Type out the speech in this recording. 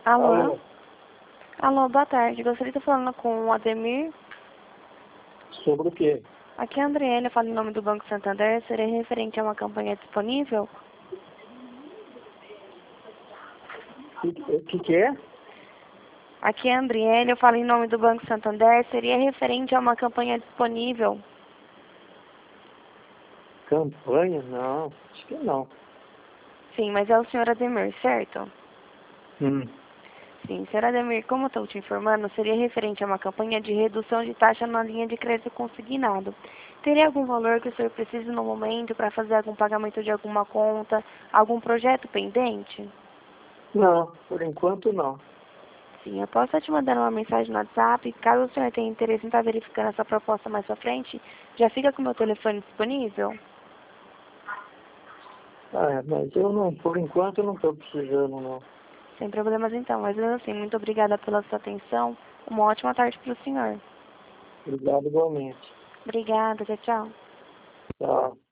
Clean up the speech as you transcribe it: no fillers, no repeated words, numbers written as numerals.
Alô? Alô? Alô, boa tarde. Gostaria de estar falando com o Ademir. Sobre o quê? Aqui é a Andriele, eu falo em nome do Banco Santander. Seria referente a uma campanha disponível? O que é? Aqui é a Andriele, eu falo em nome do Banco Santander. Seria referente a uma campanha disponível? Campanha? Não, acho que não. Sim, mas é o senhor Ademir, certo? Hum. Sim, senhor Ademir, como eu estou te informando, seria referente a uma campanha de redução de taxa na linha de crédito consignado. Teria algum valor que o senhor precise no momento para fazer algum pagamento de alguma conta, algum projeto pendente? Não, por enquanto não. Sim, eu posso estar te mandando uma mensagem no WhatsApp. Caso o senhor tenha interesse em estar verificando essa proposta mais pra frente, já fica com o meu telefone disponível? Mas eu não, por enquanto eu não estou precisando não. Sem problemas então, mas mesmo assim, muito obrigada pela sua atenção. Uma ótima tarde para o senhor. Obrigado igualmente. Obrigada, tchau, tchau. Tchau.